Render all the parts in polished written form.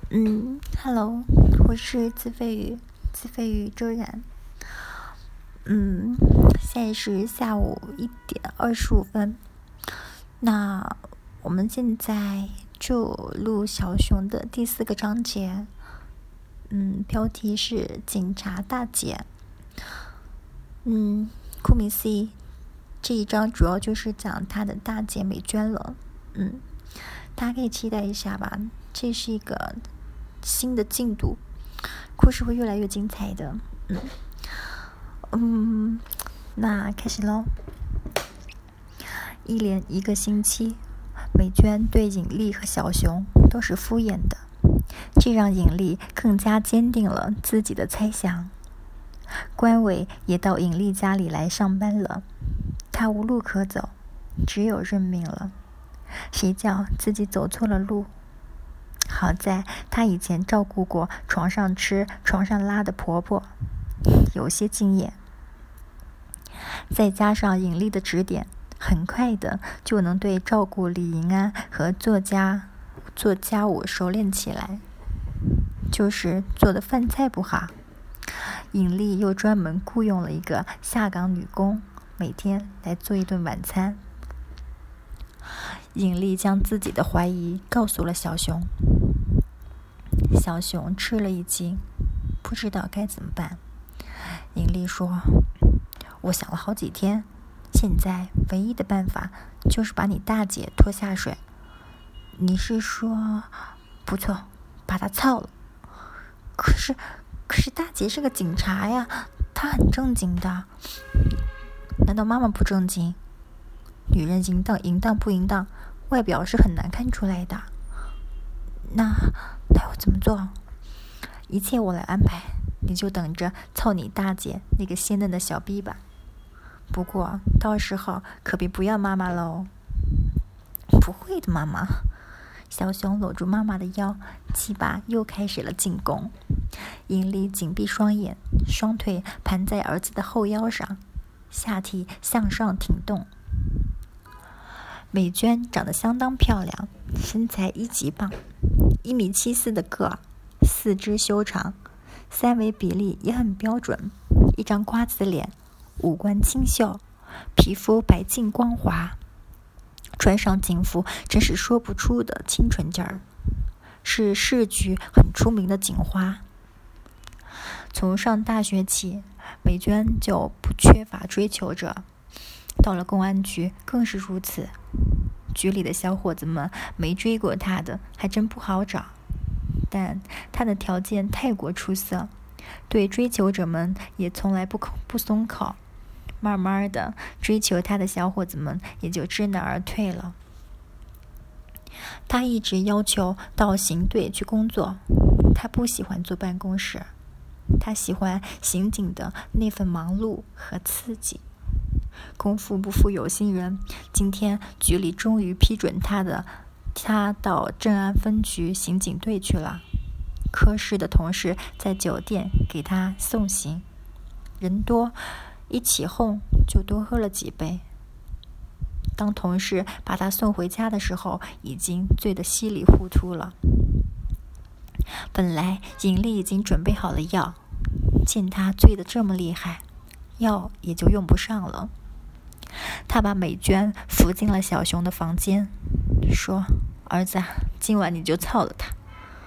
Hello，我是自费宇周然。现在是下午1点25分。那我们现在就录小熊的第4个章节。标题是警察大姐。顾名思义，这一章主要就是讲他的大姐美娟了。大家可以期待一下吧，这是一个新的进度，故事会越来越精彩的。那开始咯。一连1个星期，美娟对尹丽和小熊都是敷衍的，这让尹丽更加坚定了自己的猜想。官委也到尹丽家里来上班了，他无路可走，只有认命了。谁叫自己走错了路？好在他以前照顾过床上吃床上拉的婆婆，有些经验，再加上尹丽的指点，很快的就能对照顾李银安和做家务熟练起来。就是做的饭菜不好，尹丽又专门雇佣了一个下岗女工，每天来做一顿晚餐。尹丽将自己的怀疑告诉了小熊，小熊吃了一惊，不知道该怎么办。尹丽说，我想了好几天，现在唯一的办法就是把你大姐拖下水。你是说，不错，把她操了。可是大姐是个警察呀，她很正经的。难道妈妈不正经？女人淫荡不淫荡，外表是很难看出来的。那要怎么做？一切我来安排，你就等着操你大姐那个鲜嫩的小逼吧。不过到时候可别不要妈妈喽。不会的，妈妈。小熊搂住妈妈的腰，鸡巴又开始了进攻。尹丽紧闭双眼，双腿盘在儿子的后腰上，下体向上挺动。美娟长得相当漂亮，身材1级棒，1.74米的个儿，四肢修长，3围比例也很标准，一张瓜子脸，五官清秀，皮肤白净光滑，穿上警服真是说不出的清纯劲儿，是市局很出名的警花。从上大学起，美娟就不缺乏追求者，到了公安局更是如此。局里的小伙子们没追过她的还真不好找，但她的条件太过出色，对追求者们也从来不松口。慢慢的，追求她的小伙子们也就知难而退了。她一直要求到刑队去工作，她不喜欢坐办公室，她喜欢刑警的那份忙碌和刺激。功夫不负有心人，今天局里终于批准他到正安分局刑警队去了。科室的同事在酒店给他送行，人多，一起哄就多喝了几杯。当同事把他送回家的时候，已经醉得稀里糊涂了。本来尹丽已经准备好了药，见他醉得这么厉害，药也就用不上了。他把美娟扶进了小熊的房间，说，儿子，今晚你就操了他。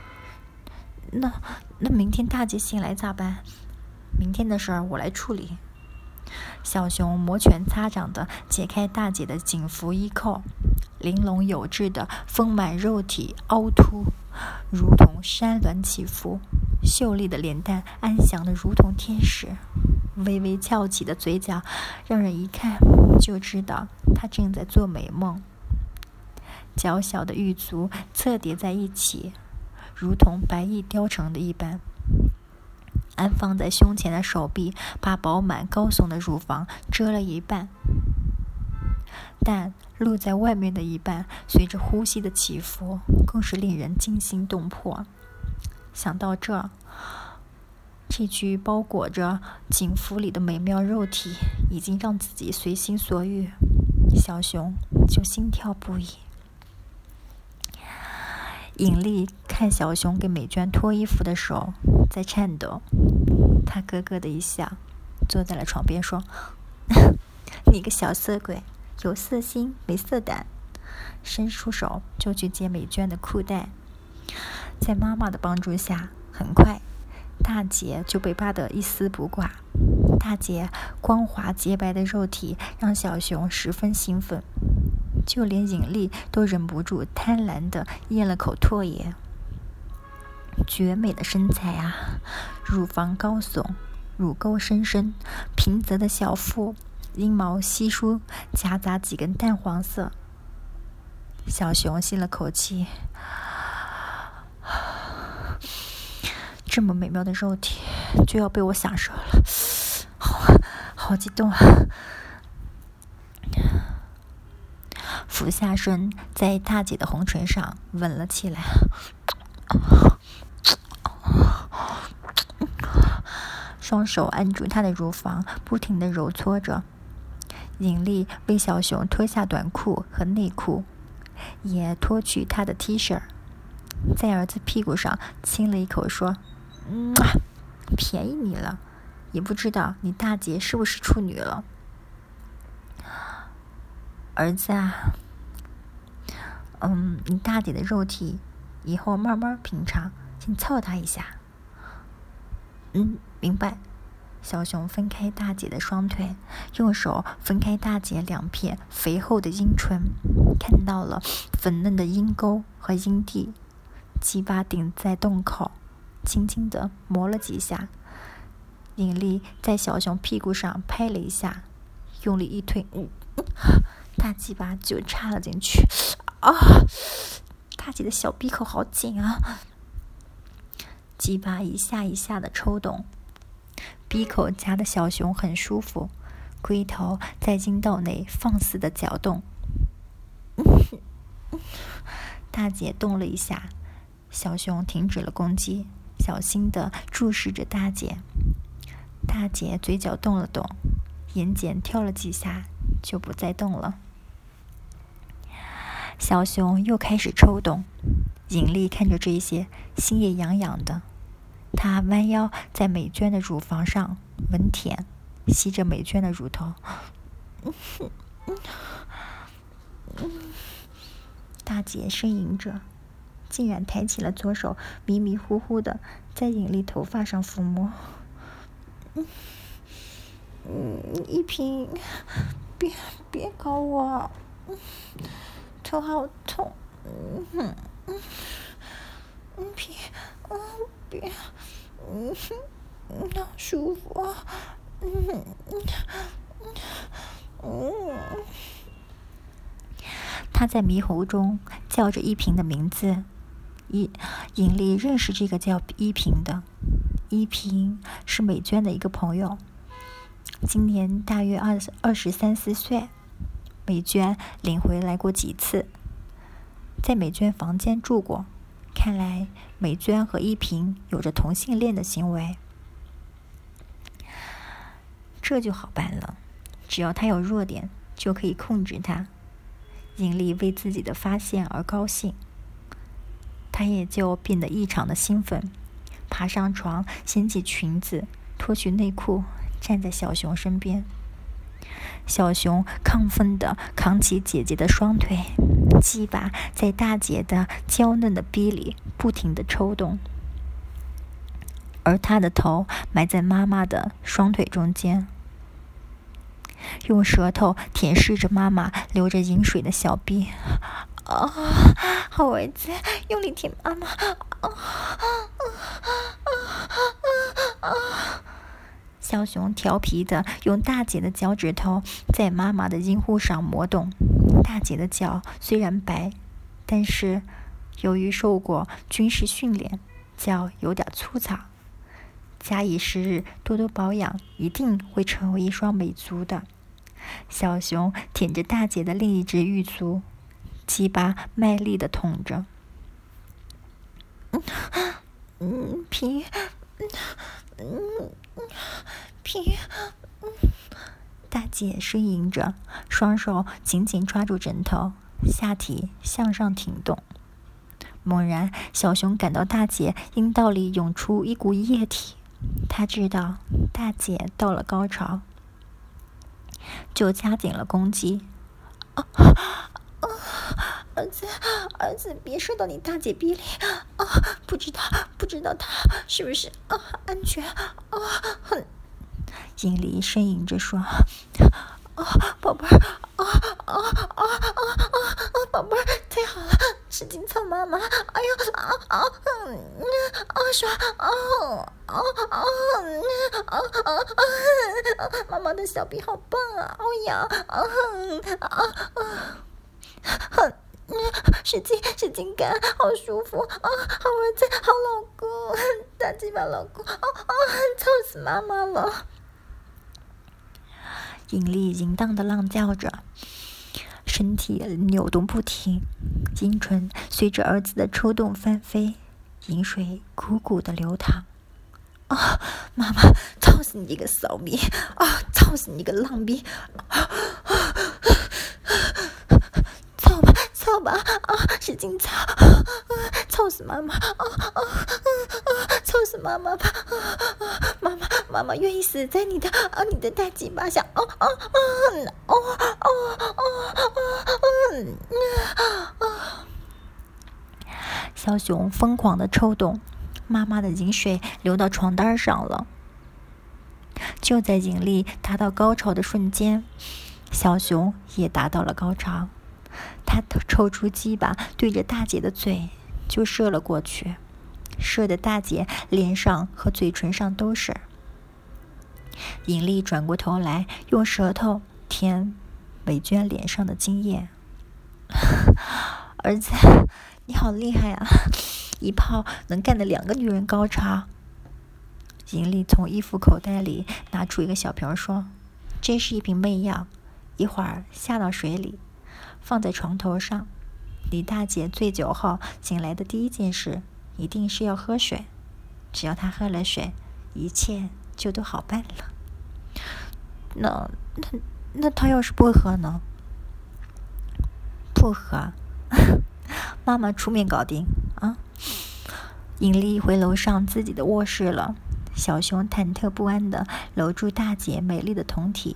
那明天大姐醒来咋办？明天的事儿我来处理。小熊摩拳擦掌地解开大姐的警服衣扣，玲珑有致的丰满肉体凹凸，如同山峦起伏，秀丽的脸蛋安详的如同天使，微微翘起的嘴角让人一看就知道她正在做美梦。娇小的玉足侧叠在一起，如同白玉雕成的一般。安放在胸前的手臂把饱满高耸的乳房遮了一半，但露在外面的一半随着呼吸的起伏更是令人惊心动魄。想到这具包裹着警服里的美妙肉体已经让自己随心所欲，小熊就心跳不已。尹丽看看小熊给美娟脱衣服的手在颤抖，他咯咯的一笑，坐在了床边说：“你个小色鬼，有色心没色胆。”伸出手就去解美娟的裤带。在妈妈的帮助下，很快大姐就被扒得一丝不挂。大姐光滑洁白的肉体让小熊十分兴奋，就连尹力都忍不住贪婪地咽了口唾液。绝美的身材啊，乳房高耸，乳沟深深，平泽的小腹，阴毛稀疏，夹杂几根淡黄色。小熊吸了口气，这么美妙的肉体就要被我享受了，好激动啊！俯下身在大姐的红唇上吻了起来，双手按住她的乳房，不停地揉搓着。尹力为小熊脱下短裤和内裤，也脱去她的 T 恤，在儿子屁股上亲了一口，说：“便宜你了，也不知道你大姐是不是处女了。儿子啊，你大姐的肉体以后慢慢品尝，先操她一下。”明白。小熊分开大姐的双腿，用手分开大姐两片肥厚的阴唇，看到了粉嫩的阴沟和阴蒂，鸡巴顶在洞口，轻轻地磨了几下。尹力在小熊屁股上拍了一下，用力一推，大鸡巴就插了进去。大姐的小闭口好紧啊！鸡巴一下一下的抽动，闭口夹的小熊很舒服，龟头在阴道内放肆的搅动。大姐动了一下，小熊停止了攻击，小心地注视着大姐。大姐嘴角动了动，眼睑跳了几下，就不再动了。小熊又开始抽动，尹力看着这些，心也痒痒的。他弯腰在美娟的乳房上吻舔，吸着美娟的乳头。大姐呻吟着，竟然抬起了左手，迷迷糊糊的在尹力头发上抚摸。一平，别搞我，头好痛。平，别，好舒服啊。他在迷糊中叫着依萍的名字。尹力认识这个叫依萍的，依萍是美娟的一个朋友，今年大约23、24岁。美娟领回来过几次，在美娟房间住过，看来美娟和依萍有着同性恋的行为。这就好办了，只要他有弱点，就可以控制他。尹力为自己的发现而高兴，他也就变得异常的兴奋，爬上床，掀起裙子，脱去内裤，站在小熊身边。小熊亢奋地扛起姐姐的双腿，鸡巴在大姐的娇嫩的逼里不停地抽动，而她的头埋在妈妈的双腿中间，用舌头舔舐着妈妈流着饮水的小臂。好儿子，用力舔妈妈。小熊调皮地用大姐的脚趾头在妈妈的阴户上磨动。大姐的脚虽然白，但是由于受过军事训练，脚有点粗糙。假以时日，多多保养，一定会成为一双美足的。小熊舔着大姐的另一只玉足，鸡巴卖力地捅着。平，大姐呻吟着，双手紧紧抓住枕头，下体向上挺动。 猛然，小熊感到大姐阴道里涌出一股液体，他知道大姐到了高潮，就加紧了攻击。儿子，别射到你大姐逼里啊！不知道她是不是安全啊？尹丽呻吟着说：“宝贝儿，宝贝儿，太好了，使劲操妈妈！哎呦说妈妈的小臂好棒啊！哦呀，使劲干，好舒服啊！好儿子，好老公，大鸡巴老公，操死妈妈了！”尹丽淫荡的浪叫着，身体扭动不停，阴唇随着儿子的抽动翻飞，饮水汩汩的流淌。妈妈，操死你这个骚逼！操死你个浪逼！操吧！使劲操！操死妈妈！操死妈妈吧！妈妈愿意死在你的大鸡巴下！小熊疯狂的抽动，妈妈的饮水流到床单上了。就在引力达到高潮的瞬间，小熊也达到了高潮。他抽出鸡巴，对着大姐的嘴就射了过去，射的大姐脸上和嘴唇上都是。尹丽转过头来，用舌头舔美娟脸上的精液。儿子，你好厉害啊！一炮能干得2个女人高潮。尹丽从衣服口袋里拿出一个小瓶说：“这是一瓶媚药，一会儿下到水里，放在床头上。李大姐醉酒后醒来的第一件事一定是要喝水，只要她喝了水，一切就都好办了。”那她要是不喝呢？不喝，妈妈出面搞定啊！尹丽回楼上自己的卧室了。小熊忐忑不安地搂住大姐美丽的胴体，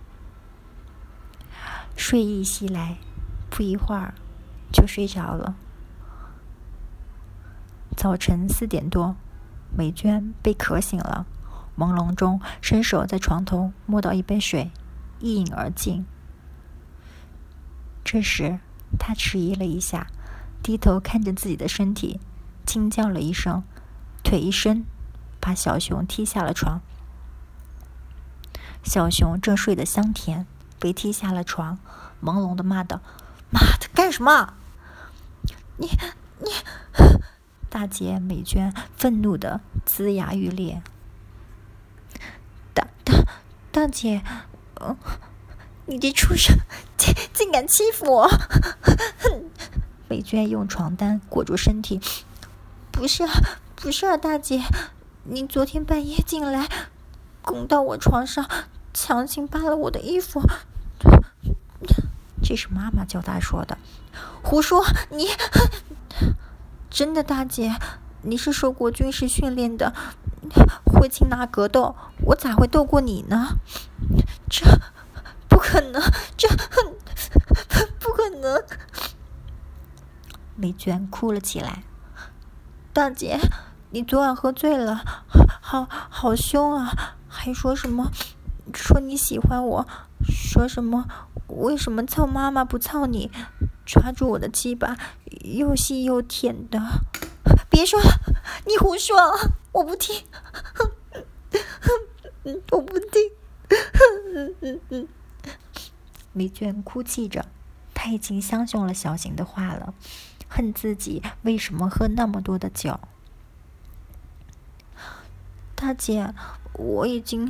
睡意袭来，不一会儿就睡着了。早晨4点多，美娟被渴醒了，朦胧中伸手在床头摸到一杯水，一饮而尽。这时她迟疑了一下，低头看着自己的身体，轻叫了一声，腿一伸，把小熊踢下了床。小熊正睡得香甜，被踢下了床，朦胧地骂道：“妈的，干什么？你！”大姐美娟愤怒地龇牙欲裂。大姐，你这畜生，竟敢欺负我！美娟用床单裹住身体。不是啊，大姐，你昨天半夜进来，拱到我床上，强行扒了我的衣服。这是妈妈教她说的。胡说！你真的，大姐，你是受过军事训练的，会擒拿格斗，我咋会斗过你呢？这不可能，这不可能！美娟哭了起来。大姐，你昨晚喝醉了，好凶啊！还说你喜欢我，说什么为什么操妈妈不操你？抓住我的鸡巴，又细又甜的。别说，你胡说，我不听，我不听。美娟哭泣着，她已经相信了小邢的话了，恨自己为什么喝那么多的酒。大姐，我已经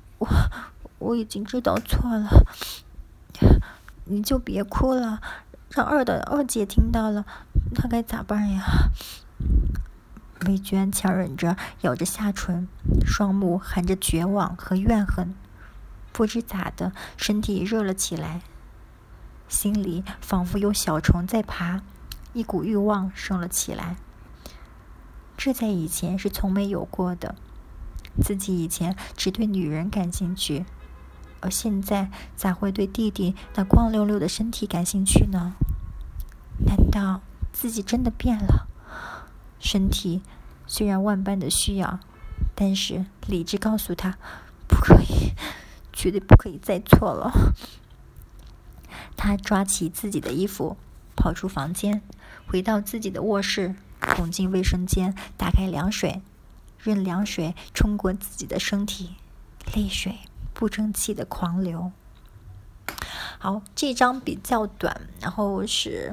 知道错了，你就别哭了，让二姐听到了，她该咋办呀？美娟强忍着咬着下唇，双目含着绝望和怨恨，不知咋的，身体热了起来，心里仿佛有小虫在爬， 一股欲望升了起来。这在以前是从没有过的。自己以前只对女人感兴趣，而现在咋会对弟弟那光溜溜的身体感兴趣呢？难道自己真的变了？身体虽然万般的需要，但是理智告诉他，不可以，绝对不可以再错了。他抓起自己的衣服，跑出房间，回到自己的卧室，冲进卫生间，打开凉水，任凉水冲过自己的身体，泪水不争气的狂流。好，这章比较短，然后是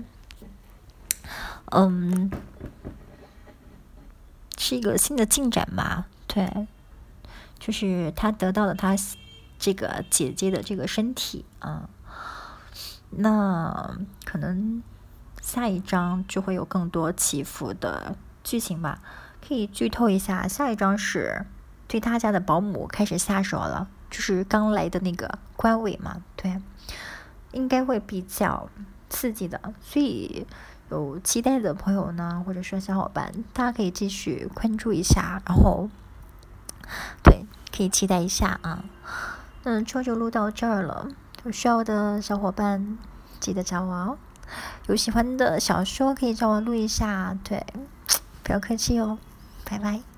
是一个新的进展吧。对，就是他得到了他这个姐姐的这个身体啊。那可能下一章就会有更多起伏的剧情吧。可以剧透一下，下一章是对他家的保姆开始下手了，就是刚来的那个官委嘛。对，应该会比较刺激的，所以有期待的朋友呢，或者说小伙伴，大家可以继续关注一下，然后对，可以期待一下啊。这就录到这儿了，有需要的小伙伴记得找我哦。有喜欢的小说可以找我录一下，对，不要客气哦，拜拜。